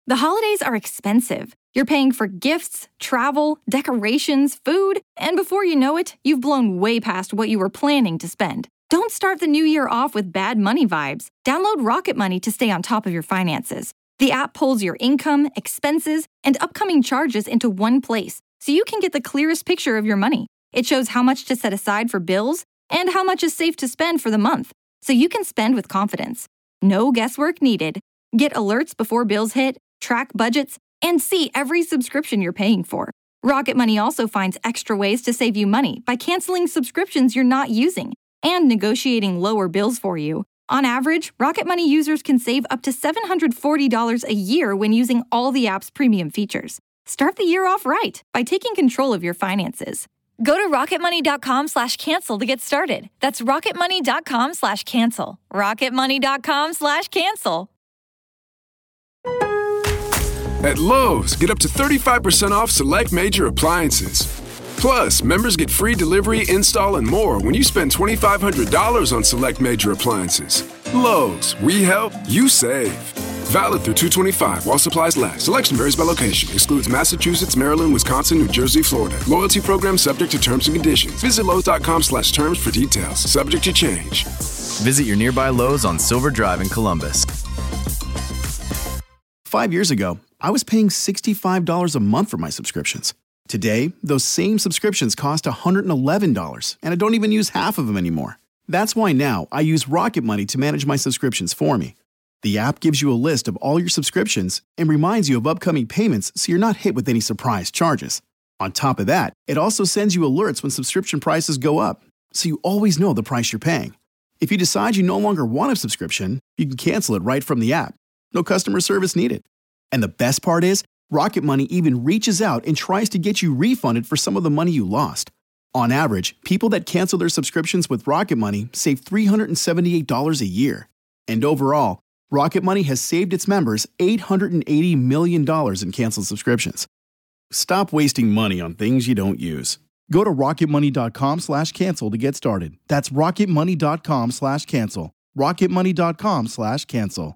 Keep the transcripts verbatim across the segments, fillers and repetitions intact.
The holidays are expensive. You're paying for gifts, travel, decorations, food, and before you know it, you've blown way past what you were planning to spend. Don't start the new year off with bad money vibes. Download Rocket Money to stay on top of your finances. The app pulls your income, expenses, and upcoming charges into one place, so you can get the clearest picture of your money. It shows how much to set aside for bills and how much is safe to spend for the month, so you can spend with confidence. No guesswork needed. Get alerts before bills hit, track budgets, and see every subscription you're paying for. Rocket Money also finds extra ways to save you money by canceling subscriptions you're not using and negotiating lower bills for you. On average, Rocket Money users can save up to seven hundred forty dollars a year when using all the app's premium features. Start the year off right by taking control of your finances. Go to rocketmoney.com slash cancel to get started. That's rocketmoney.com slash cancel. rocketmoney.com slash cancel. At Lowe's, get up to thirty-five percent off select major appliances. Plus, members get free delivery, install, and more when you spend twenty-five hundred dollars on select major appliances. Lowe's, we help, you save. Valid through two twenty-five while supplies last. Selection varies by location. Excludes Massachusetts, Maryland, Wisconsin, New Jersey, Florida. Loyalty program subject to terms and conditions. Visit Lowe's.com slash terms for details. Subject to change. Visit your nearby Lowe's on Silver Drive in Columbus. Five years ago, I was paying sixty-five dollars a month for my subscriptions. Today, those same subscriptions cost one hundred eleven dollars, and I don't even use half of them anymore. That's why now I use Rocket Money to manage my subscriptions for me. The app gives you a list of all your subscriptions and reminds you of upcoming payments so you're not hit with any surprise charges. On top of that, it also sends you alerts when subscription prices go up, so you always know the price you're paying. If you decide you no longer want a subscription, you can cancel it right from the app. No customer service needed. And the best part is, Rocket Money even reaches out and tries to get you refunded for some of the money you lost. On average, people that cancel their subscriptions with Rocket Money save three hundred seventy-eight dollars a year. And overall, Rocket Money has saved its members eight hundred eighty million dollars in canceled subscriptions. Stop wasting money on things you don't use. Go to rocketmoney.com slash cancel to get started. That's rocketmoney.com slash cancel. rocketmoney.com slash cancel.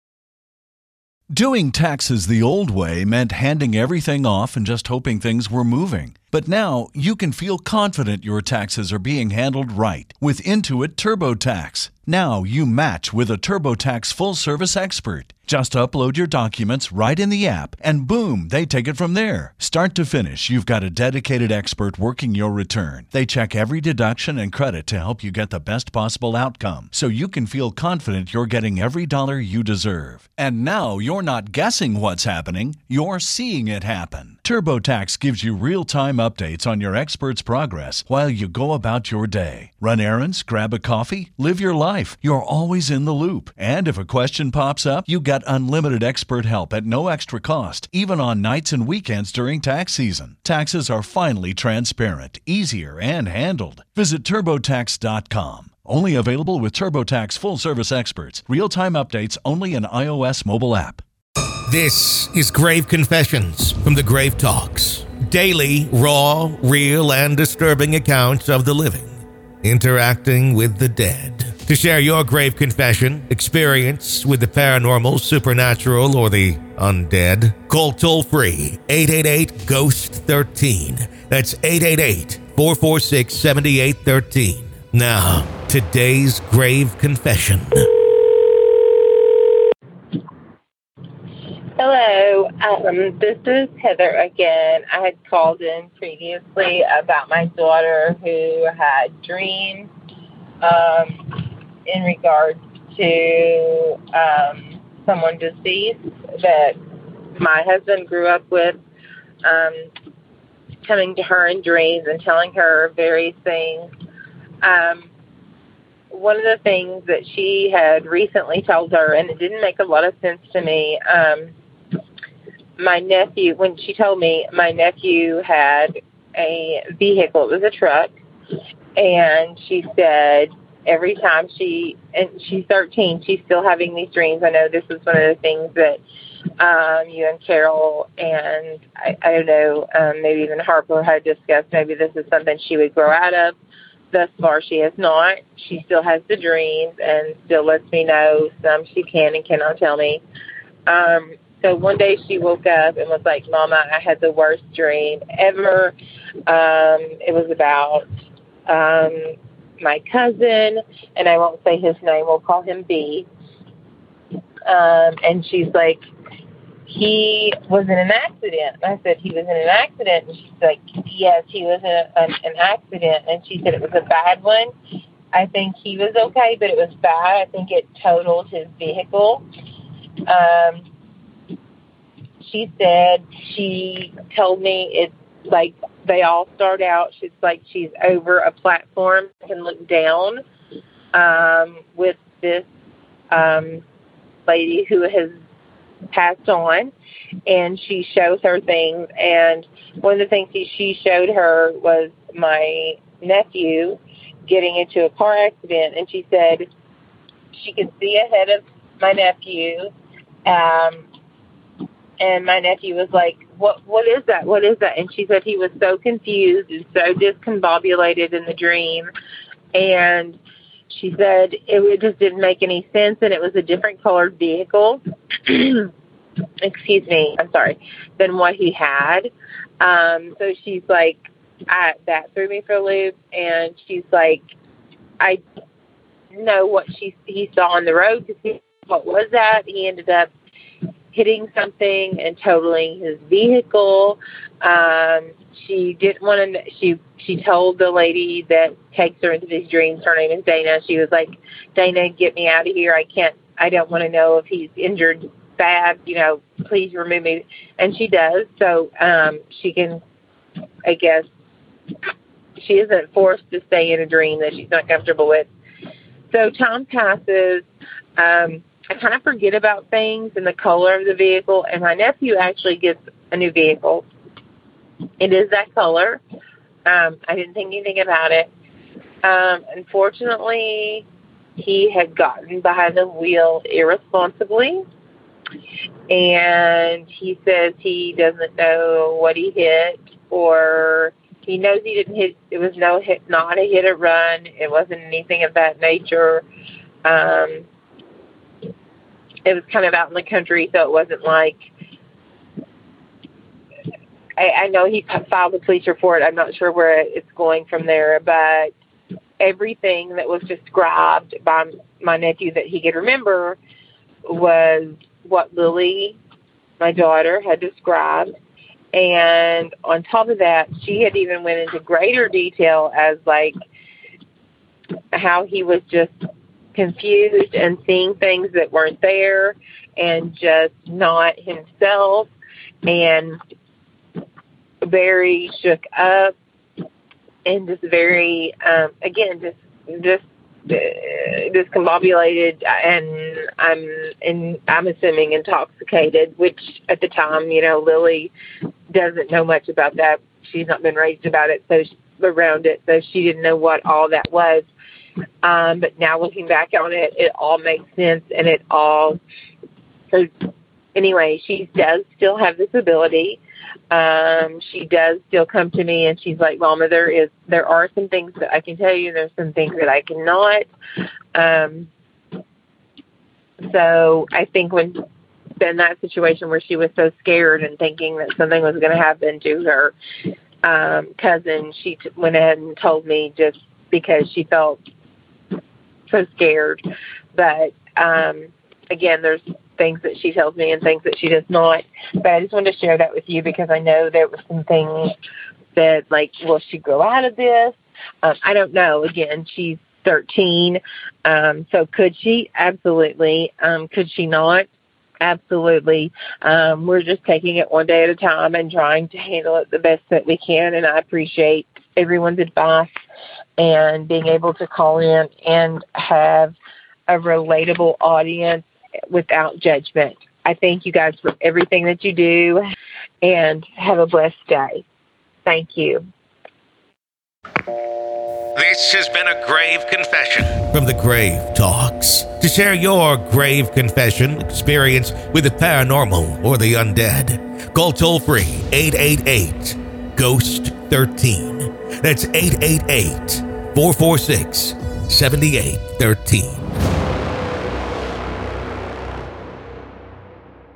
Doing taxes the old way meant handing everything off and just hoping things were moving. But now you can feel confident your taxes are being handled right with Intuit TurboTax. Now you match with a TurboTax full-service expert. Just upload your documents right in the app, and boom, they take it from there. Start to finish, you've got a dedicated expert working your return. They check every deduction and credit to help you get the best possible outcome, so you can feel confident you're getting every dollar you deserve. And now you're not guessing what's happening, you're seeing it happen. TurboTax gives you real-time updates on your expert's progress while you go about your day. Run errands, grab a coffee, live your life. You're always in the loop. And if a question pops up, you get unlimited expert help at no extra cost, even on nights and weekends during tax season. Taxes are finally transparent, easier, and handled. Visit TurboTax dot com. Only available with TurboTax full-service experts. Real-time updates only in iOS mobile app. This is Grave Confessions from the Grave Talks. Daily, raw, real, and disturbing accounts of the living interacting with the dead. To share your grave confession, experience with the paranormal, supernatural, or the undead, call toll-free eight eight eight, ghost thirteen. That's eight eight eight, four four six, seven eight one three. Now, today's grave confession. Hello, um, this is Heather again. I had called in previously about my daughter who had dreams um, in regards to um, someone deceased that my husband grew up with, um, coming to her in dreams and telling her various things. Um, one of the things that she had recently told her, and it didn't make a lot of sense to me, um, my nephew, when she told me my nephew had a vehicle, it was a truck, and she said every time she, and she's thirteen, she's still having these dreams. I know this is one of the things that um, you and Carol and I, I don't know, um, maybe even Harper had discussed. Maybe this is something she would grow out of. Thus far, she has not. She still has the dreams and still lets me know some she can and cannot tell me. Um, So one day she woke up and was like, Mama, I had the worst dream ever. Um, it was about um, my cousin, and I won't say his name. We'll call him B. Um, and she's like, he was in an accident. And I said, he was in an accident? And she's like, yes, he was in a, an, an accident. And she said it was a bad one. I think he was okay, but it was bad. I think it totaled his vehicle. Um, she said, she told me it's like they all start out, she's like she's over a platform and look down um, with this um, lady who has passed on, and she shows her things. And one of the things she showed her was my nephew getting into a car accident, and she said she could see ahead of my nephew, um, and my nephew was like, what, what is that? What is that? And she said he was so confused and so discombobulated in the dream, and she said it, it just didn't make any sense, and it was a different colored vehicle, excuse me, I'm sorry, than what he had. Um, so she's like, I, that threw me for a loop, and she's like, I know what she he saw on the road, because what was that? He ended up hitting something and totaling his vehicle. Um, she didn't want to. She she told the lady that takes her into these dreams. Her name is Dana. She was like, Dana, get me out of here. I can't. I don't want to know if he's injured bad. You know, please remove me. And she does. So um, she can, I guess, she isn't forced to stay in a dream that she's not comfortable with. So time passes. Um, I kind of forget about things and the color of the vehicle, and my nephew actually gets a new vehicle. It is that color. Um, I didn't think anything about it. Um, unfortunately, he had gotten behind the wheel irresponsibly, and he says he doesn't know what he hit, or he knows he didn't hit. It was no hit, not a hit or run. It wasn't anything of that nature. Um, it was kind of out in the country, so it wasn't like, I, I know he filed a police report. I'm not sure where it's going from there, but everything that was described by my nephew that he could remember was what Lily, my daughter, had described. And on top of that, she had even went into greater detail as like how he was just confused and seeing things that weren't there and just not himself and very shook up and just very, um, again, just, just, uh, discombobulated, and I'm, and I'm assuming intoxicated, which at the time, you know, Lily doesn't know much about that. She's not been raised about it, so she, around it, so she didn't know what all that was. Um, but now looking back on it, it all makes sense, and it all, so anyway, she does still have this ability. Um, she does still come to me and she's like, Mama, there is, there are some things that I can tell you. There's some things that I cannot. Um, so I think when in that situation where she was so scared and thinking that something was going to happen to her, um, cousin, she t- went ahead and told me just because she felt so scared. But, um, again, there's things that she tells me and things that she does not. But I just wanted to share that with you because I know there were some things that, like, will she grow out of this? Um, I don't know. Again, she's thirteen. Um, so could she? Absolutely. Um, could she not? Absolutely. Um, we're just taking it one day at a time and trying to handle it the best that we can. And I appreciate everyone's advice and being able to call in and have a relatable audience without judgment. I thank you guys for everything that you do, and have a blessed day. Thank you. This has been a grave confession from the Grave Talks. To share your grave confession experience with the paranormal or the undead, call toll free eight eight eight, ghost thirteen. That's eight eight eight, four four six, seven eight one three.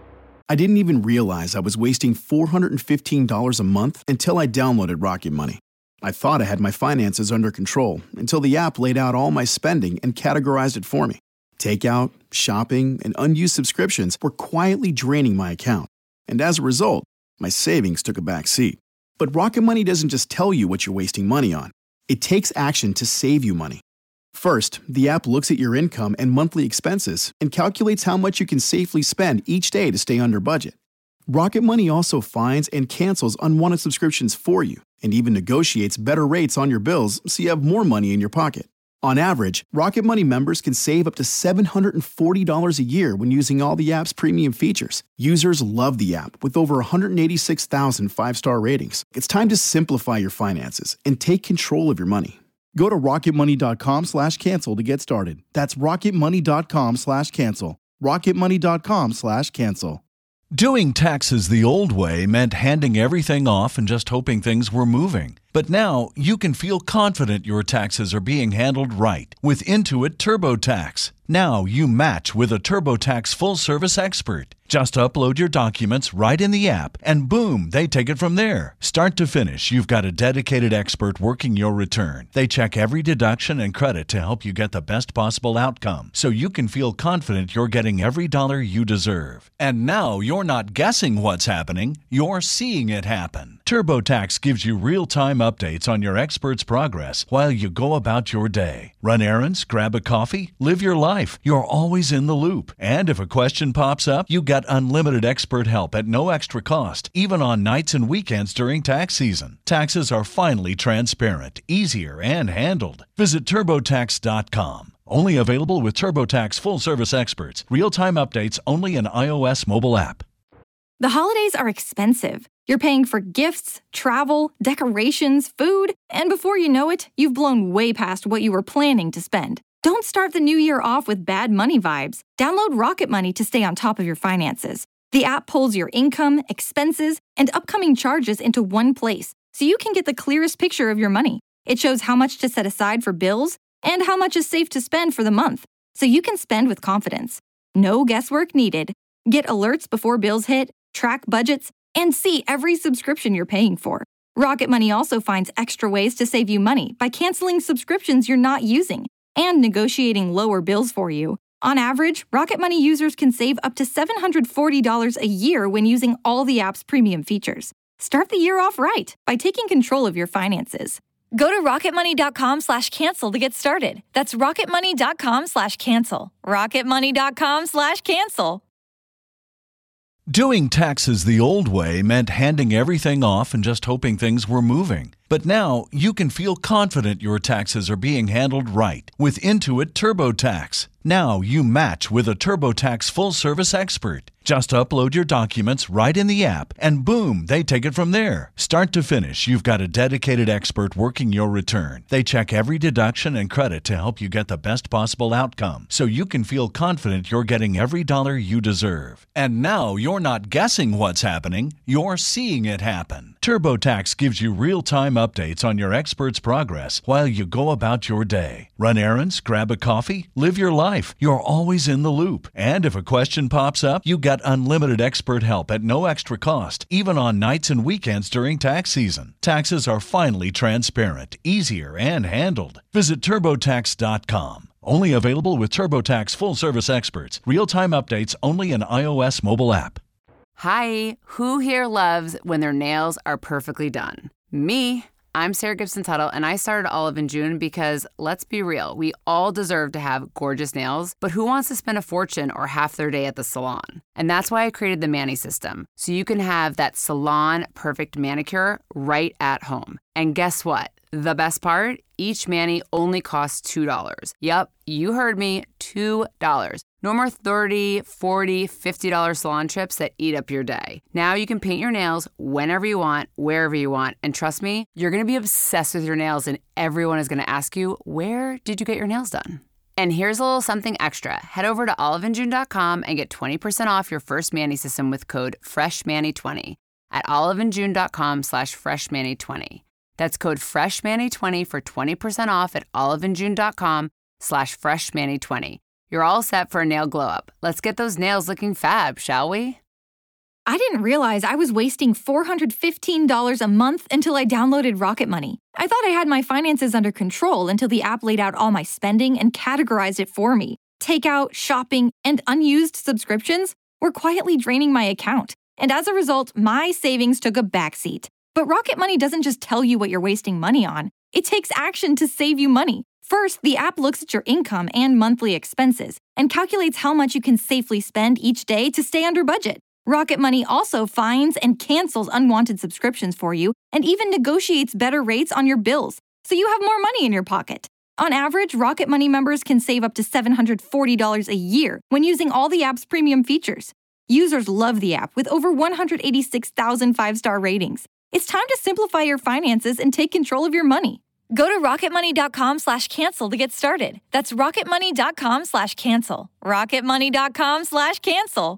I didn't even realize I was wasting four hundred fifteen dollars a month until I downloaded Rocket Money. I thought I had my finances under control until the app laid out all my spending and categorized it for me. Takeout, shopping, and unused subscriptions were quietly draining my account. And as a result, my savings took a back seat. But Rocket Money doesn't just tell you what you're wasting money on. It takes action to save you money. First, the app looks at your income and monthly expenses and calculates how much you can safely spend each day to stay under budget. Rocket Money also finds and cancels unwanted subscriptions for you and even negotiates better rates on your bills so you have more money in your pocket. On average, Rocket Money members can save up to seven hundred forty dollars a year when using all the app's premium features. Users love the app with over one hundred eighty-six thousand five-star ratings. It's time to simplify your finances and take control of your money. Go to rocketmoney.com slash cancel to get started. That's rocketmoney.com slash cancel. rocketmoney.com slash cancel. Doing taxes the old way meant handing everything off and just hoping things were moving. But now you can feel confident your taxes are being handled right with Intuit TurboTax. Now you match with a TurboTax full-service expert. Just upload your documents right in the app, and boom, they take it from there. Start to finish, you've got a dedicated expert working your return. They check every deduction and credit to help you get the best possible outcome, so you can feel confident you're getting every dollar you deserve. And now you're not guessing what's happening, you're seeing it happen. TurboTax gives you real-time updates on your expert's progress while you go about your day. Run errands, grab a coffee, live your life. You're always in the loop. And if a question pops up, you got unlimited expert help at no extra cost, even on nights and weekends during tax season. Taxes are finally transparent, easier, and handled. Visit TurboTax dot com. Only available with TurboTax full-service experts. Real-time updates only in iOS mobile app. The holidays are expensive. You're paying for gifts, travel, decorations, food, and before you know it, you've blown way past what you were planning to spend. Don't start the new year off with bad money vibes. Download Rocket Money to stay on top of your finances. The app pulls your income, expenses, and upcoming charges into one place, so you can get the clearest picture of your money. It shows how much to set aside for bills and how much is safe to spend for the month, so you can spend with confidence. No guesswork needed. Get alerts before bills hit, track budgets, and see every subscription you're paying for. Rocket Money also finds extra ways to save you money by canceling subscriptions you're not using and negotiating lower bills for you. On average, Rocket Money users can save up to seven hundred forty dollars a year when using all the app's premium features. Start the year off right by taking control of your finances. Go to rocketmoney.com slash cancel to get started. That's rocketmoney.com slash cancel. rocketmoney.com slash cancel. Doing taxes the old way meant handing everything off and just hoping things were moving. But now you can feel confident your taxes are being handled right with Intuit TurboTax. Now you match with a TurboTax full-service expert. Just upload your documents right in the app, and boom, they take it from there. Start to finish, you've got a dedicated expert working your return. They check every deduction and credit to help you get the best possible outcome, so you can feel confident you're getting every dollar you deserve. And now you're not guessing what's happening, you're seeing it happen. TurboTax gives you real-time updates on your expert's progress while you go about your day. Run errands, grab a coffee, live your life. You're always in the loop. And if a question pops up, you got unlimited expert help at no extra cost, even on nights and weekends during tax season. Taxes are finally transparent, easier, and handled. Visit TurboTax dot com. Only available with TurboTax full-service experts. Real-time updates only in iOS mobile app. Hi, who here loves when their nails are perfectly done? Me. I'm Sarah Gibson Tuttle, and I started Olive in June because, let's be real, we all deserve to have gorgeous nails, but who wants to spend a fortune or half their day at the salon? And that's why I created the Mani System, so you can have that salon-perfect manicure right at home. And guess what? The best part? Each mani only costs two dollars. Yup, you heard me, two dollars. No more thirty dollars, forty dollars, fifty dollars salon trips that eat up your day. Now you can paint your nails whenever you want, wherever you want. And trust me, you're going to be obsessed with your nails, and everyone is going to ask you, where did you get your nails done? And here's a little something extra. Head over to olive in june dot com and get twenty percent off your first Mani System with code fresh mani twenty at olive in june dot com slash fresh mani twenty. That's code fresh mani twenty for twenty percent off at olive in june dot com slash fresh mani twenty. You're all set for a nail glow up. Let's get those nails looking fab, shall we? I didn't realize I was wasting four hundred fifteen dollars a month until I downloaded Rocket Money. I thought I had my finances under control until the app laid out all my spending and categorized it for me. Takeout, shopping, and unused subscriptions were quietly draining my account. And as a result, my savings took a backseat. But Rocket Money doesn't just tell you what you're wasting money on. It takes action to save you money. First, the app looks at your income and monthly expenses and calculates how much you can safely spend each day to stay under budget. Rocket Money also finds and cancels unwanted subscriptions for you and even negotiates better rates on your bills, so you have more money in your pocket. On average, Rocket Money members can save up to seven hundred forty dollars a year when using all the app's premium features. Users love the app with over one hundred eighty-six thousand five-star ratings. It's time to simplify your finances and take control of your money. Go to rocketmoney.com slash cancel to get started. That's rocketmoney.com slash cancel. rocketmoney.com slash cancel.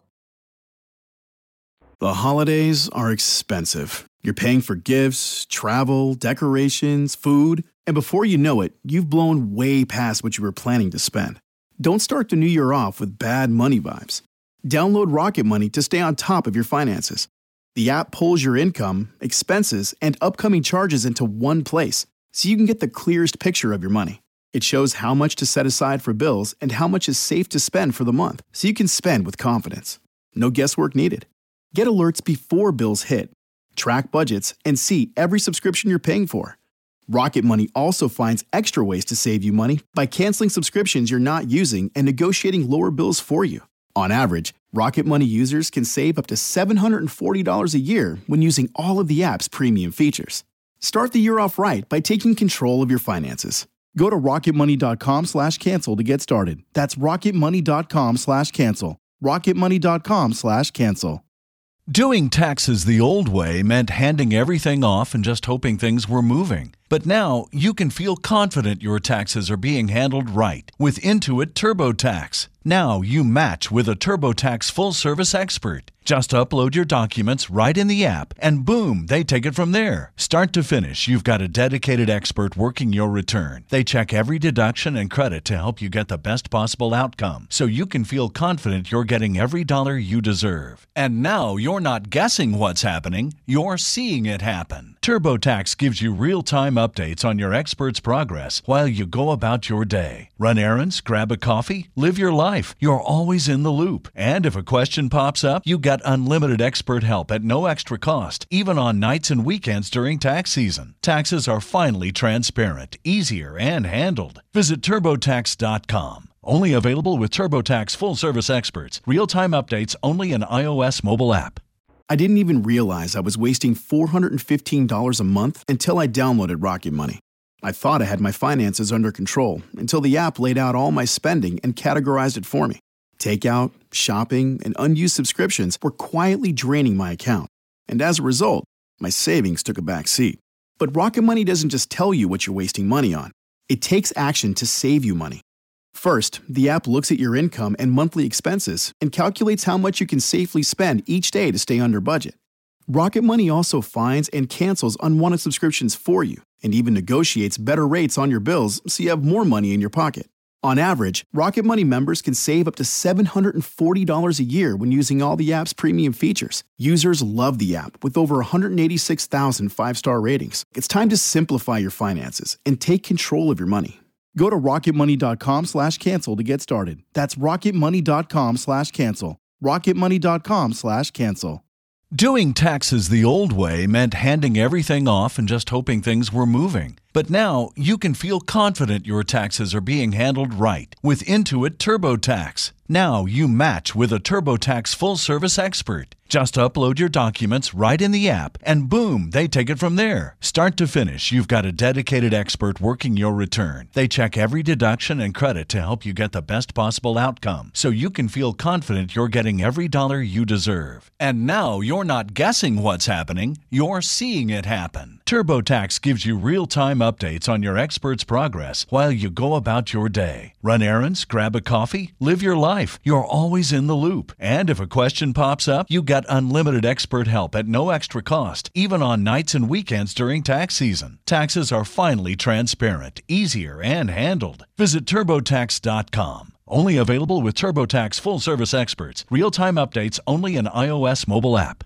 The holidays are expensive. You're paying for gifts, travel, decorations, food, and before you know it, you've blown way past what you were planning to spend. Don't start the new year off with bad money vibes. Download Rocket Money to stay on top of your finances. The app pulls your income, expenses, and upcoming charges into one place, so you can get the clearest picture of your money. It shows how much to set aside for bills and how much is safe to spend for the month, so you can spend with confidence. No guesswork needed. Get alerts before bills hit, track budgets, and see every subscription you're paying for. Rocket Money also finds extra ways to save you money by canceling subscriptions you're not using and negotiating lower bills for you. On average, Rocket Money users can save up to seven hundred forty dollars a year when using all of the app's premium features. Start the year off right by taking control of your finances. Go to rocketmoney.com slash cancel to get started. That's rocketmoney.com slash cancel. rocketmoney.com slash cancel. Doing taxes the old way meant handing everything off and just hoping things were moving. But now you can feel confident your taxes are being handled right with Intuit TurboTax. Now you match with a TurboTax full-service expert. Just upload your documents right in the app, and boom, they take it from there. Start to finish, you've got a dedicated expert working your return. They check every deduction and credit to help you get the best possible outcome, so you can feel confident you're getting every dollar you deserve. And now you're not guessing what's happening, you're seeing it happen. TurboTax gives you real-time updates on your expert's progress while you go about your day. Run errands, grab a coffee, live your life. You're always in the loop. And if a question pops up, you get unlimited expert help at no extra cost, even on nights and weekends during tax season. Taxes are finally transparent, easier, and handled. Visit TurboTax dot com. Only available with TurboTax full-service experts. Real-time updates only in iOS mobile app. I didn't even realize I was wasting four hundred fifteen dollars a month until I downloaded Rocket Money. I thought I had my finances under control until the app laid out all my spending and categorized it for me. Takeout, shopping, and unused subscriptions were quietly draining my account. And as a result, my savings took a back seat. But Rocket Money doesn't just tell you what you're wasting money on. It takes action to save you money. First, the app looks at your income and monthly expenses and calculates how much you can safely spend each day to stay under budget. Rocket Money also finds and cancels unwanted subscriptions for you and even negotiates better rates on your bills so you have more money in your pocket. On average, Rocket Money members can save up to seven hundred forty dollars a year when using all the app's premium features. Users love the app with over one hundred eighty-six thousand five-star ratings. It's time to simplify your finances and take control of your money. Go to rocketmoney.com slash cancel to get started. That's rocketmoney.com slash cancel. rocketmoney.com slash cancel. Doing taxes the old way meant handing everything off and just hoping things were moving. But now you can feel confident your taxes are being handled right with Intuit TurboTax. Now you match with a TurboTax full-service expert. Just upload your documents right in the app, and boom, they take it from there. Start to finish, you've got a dedicated expert working your return. They check every deduction and credit to help you get the best possible outcome, so you can feel confident you're getting every dollar you deserve. And now you're not guessing what's happening, you're seeing it happen. TurboTax gives you real-time updates on your expert's progress while you go about your day. Run errands, grab a coffee, live your life. You're always in the loop. And if a question pops up, you get unlimited expert help at no extra cost, even on nights and weekends during tax season. Taxes are finally transparent, easier, and handled. Visit TurboTax dot com. Only available with TurboTax full-service experts. Real-time updates only in iOS mobile app.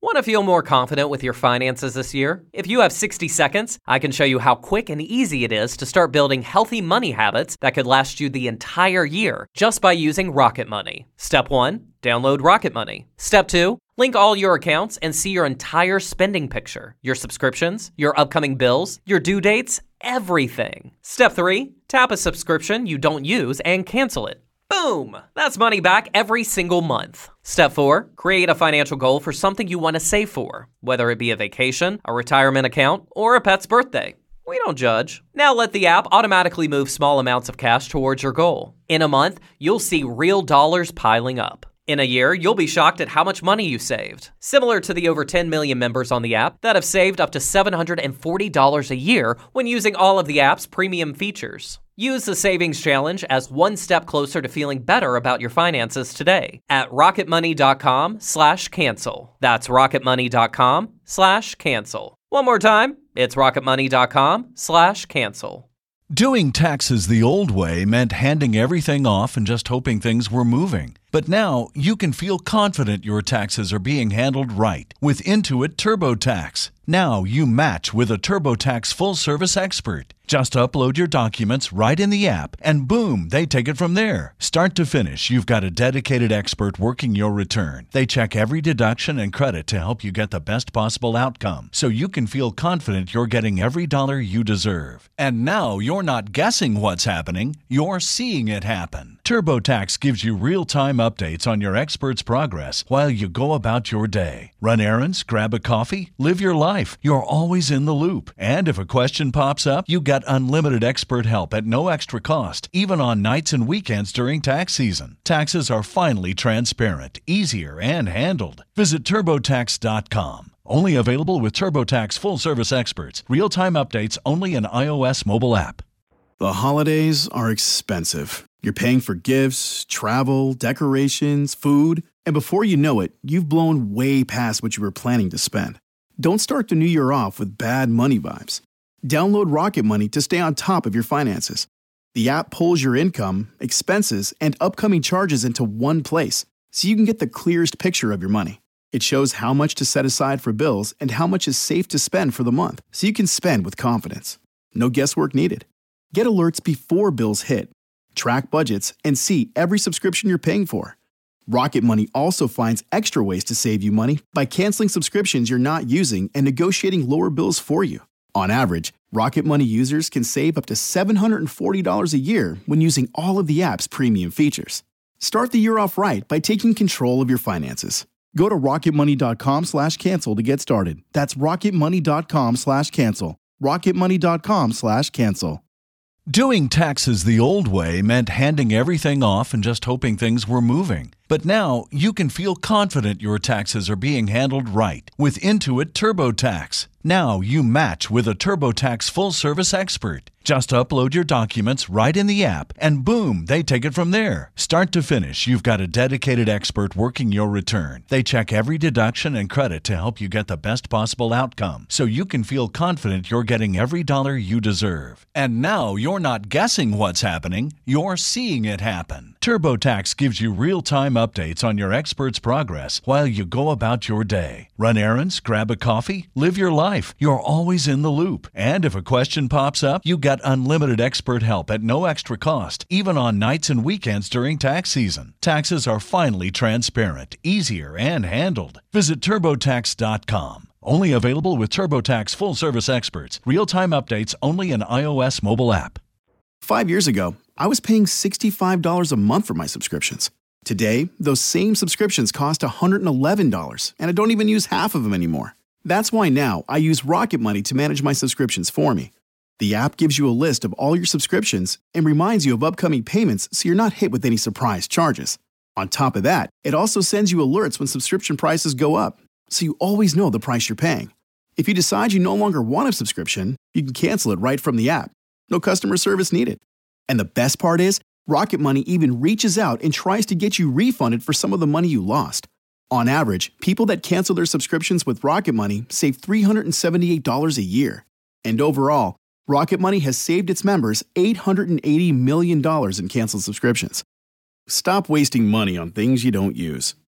Want to feel more confident with your finances this year? If you have sixty seconds, I can show you how quick and easy it is to start building healthy money habits that could last you the entire year just by using Rocket Money. Step one, download Rocket Money. Step two, link all your accounts and see your entire spending picture, your subscriptions, your upcoming bills, your due dates, everything. Step three, tap a subscription you don't use and cancel it. Boom! That's money back every single month. Step four, create a financial goal for something you want to save for, whether it be a vacation, a retirement account, or a pet's birthday. We don't judge. Now let the app automatically move small amounts of cash towards your goal. In a month, you'll see real dollars piling up. In a year, you'll be shocked at how much money you saved. Similar to the over ten million members on the app that have saved up to seven hundred forty dollars a year when using all of the app's premium features. Use the Savings Challenge as one step closer to feeling better about your finances today at rocketmoney.com slash cancel. That's rocketmoney.com slash cancel. One more time, it's rocketmoney.com slash cancel. Doing taxes the old way meant handing everything off and just hoping things were moving. But now you can feel confident your taxes are being handled right with Intuit TurboTax. Now you match with a TurboTax full-service expert. Just upload your documents right in the app, and boom, they take it from there. Start to finish, you've got a dedicated expert working your return. They check every deduction and credit to help you get the best possible outcome, so you can feel confident you're getting every dollar you deserve. And now you're not guessing what's happening, you're seeing it happen. TurboTax gives you real-time updates on your expert's progress while you go about your day. Run errands, grab a coffee, live your life. You're always in the loop. And if a question pops up, you got unlimited expert help at no extra cost, even on nights and weekends during tax season. Taxes are finally transparent, easier, and handled. Visit TurboTax dot com. Only available with TurboTax full-service experts. Real-time updates only in iOS mobile app. The holidays are expensive. You're paying for gifts, travel, decorations, food, and before you know it, you've blown way past what you were planning to spend. Don't start the new year off with bad money vibes. Download Rocket Money to stay on top of your finances. The app pulls your income, expenses, and upcoming charges into one place, so you can get the clearest picture of your money. It shows how much to set aside for bills and how much is safe to spend for the month, so you can spend with confidence. No guesswork needed. Get alerts before bills hit, track budgets, and see every subscription you're paying for. Rocket Money also finds extra ways to save you money by canceling subscriptions you're not using and negotiating lower bills for you. On average, Rocket Money users can save up to seven hundred forty dollars a year when using all of the app's premium features. Start the year off right by taking control of your finances. Go to rocketmoney.com slash cancel to get started. That's rocketmoney.com slash cancel. rocketmoney.com slash cancel. Doing taxes the old way meant handing everything off and just hoping things were moving. But now you can feel confident your taxes are being handled right with Intuit TurboTax. Now you match with a TurboTax full-service expert. Just upload your documents right in the app, and boom, they take it from there. Start to finish, you've got a dedicated expert working your return. They check every deduction and credit to help you get the best possible outcome, so you can feel confident you're getting every dollar you deserve. And now you're not guessing what's happening, you're seeing it happen. TurboTax gives you real-time updates on your expert's progress while you go about your day. Run errands, grab a coffee, live your life. You're always in the loop. And if a question pops up, you got unlimited expert help at no extra cost, even on nights and weekends during tax season. Taxes are finally transparent, easier, and handled. Visit TurboTax dot com. Only available with TurboTax full-service experts. Real-time updates only in iOS mobile app. Five years ago, I was paying sixty-five dollars a month for my subscriptions. Today, those same subscriptions cost one hundred eleven dollars, and I don't even use half of them anymore. That's why now I use Rocket Money to manage my subscriptions for me. The app gives you a list of all your subscriptions and reminds you of upcoming payments so you're not hit with any surprise charges. On top of that, it also sends you alerts when subscription prices go up, so you always know the price you're paying. If you decide you no longer want a subscription, you can cancel it right from the app. No customer service needed. And the best part is, Rocket Money even reaches out and tries to get you refunded for some of the money you lost. On average, people that cancel their subscriptions with Rocket Money save three hundred seventy-eight dollars a year. And overall, Rocket Money has saved its members eight hundred eighty million dollars in canceled subscriptions. Stop wasting money on things you don't use.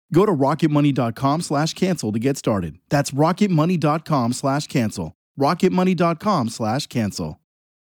Go to rocketmoney.com slash cancel to get started. That's rocketmoney.com slash cancel. rocketmoney.com slash cancel.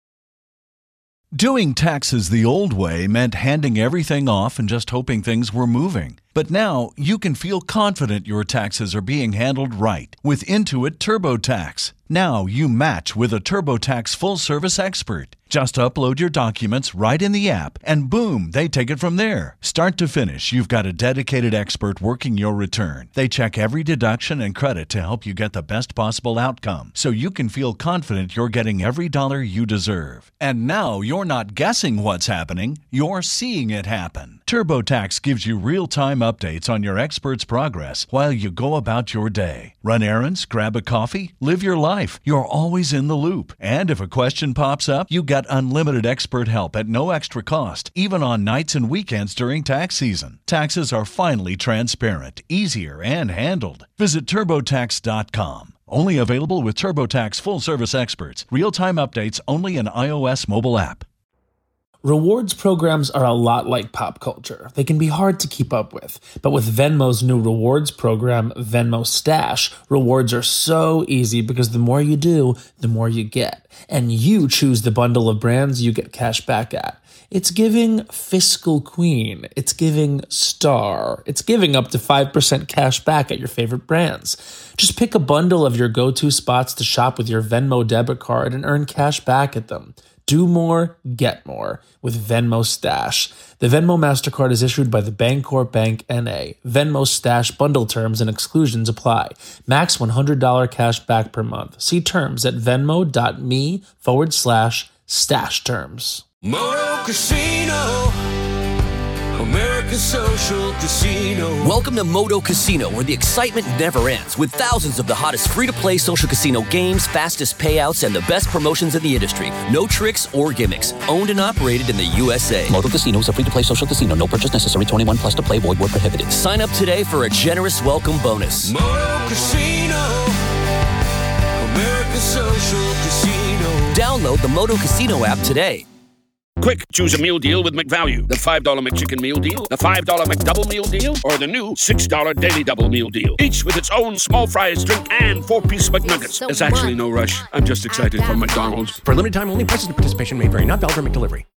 Doing taxes the old way meant handing everything off and just hoping things were moving. But now you can feel confident your taxes are being handled right with Intuit TurboTax. Now you match with a TurboTax full-service expert. Just upload your documents right in the app, and boom, they take it from there. Start to finish, you've got a dedicated expert working your return. They check every deduction and credit to help you get the best possible outcome, so you can feel confident you're getting every dollar you deserve. And now you're not guessing what's happening, you're seeing it happen. TurboTax gives you real-time updates on your expert's progress while you go about your day. Run errands, grab a coffee, live your life. You're always in the loop. And if a question pops up, you get unlimited expert help at no extra cost, even on nights and weekends during tax season. Taxes are finally transparent, easier, and handled. Visit TurboTax dot com. Only available with TurboTax full-service experts. Real-time updates only in iOS mobile app. Rewards programs are a lot like pop culture. They can be hard to keep up with. But with Venmo's new rewards program, Venmo Stash, rewards are so easy because the more you do, the more you get. And you choose the bundle of brands you get cash back at. It's giving fiscal queen. It's giving star. It's giving up to five percent cash back at your favorite brands. Just pick a bundle of your go-to spots to shop with your Venmo debit card and earn cash back at them. Do more, get more with Venmo Stash. The Venmo MasterCard is issued by the Bancorp Bank N A. Venmo Stash bundle terms and exclusions apply. Max one hundred dollars cash back per month. See terms at venmo.me forward slash stash terms. Moto Casino, American Social Casino. Welcome to Moto Casino, where the excitement never ends, with thousands of the hottest free-to-play social casino games, fastest payouts, and the best promotions in the industry. No tricks or gimmicks. Owned and operated in the U S A. Moto Casino is a free-to-play social casino. No purchase necessary. twenty-one plus to play. Void where prohibited. Sign up today for a generous welcome bonus. Moto Casino, American Social Casino. Download the Moto Casino app today. Quick, choose a meal deal with McValue. The five dollar McChicken meal deal, the five dollar McDouble meal deal, or the new six dollar Daily Double meal deal. Each with its own small fries, drink, and four-piece McNuggets. So There's actually no rush. I'm just excited for McDonald's. For limited time only, prices and participation may vary. Not valid for McDelivery.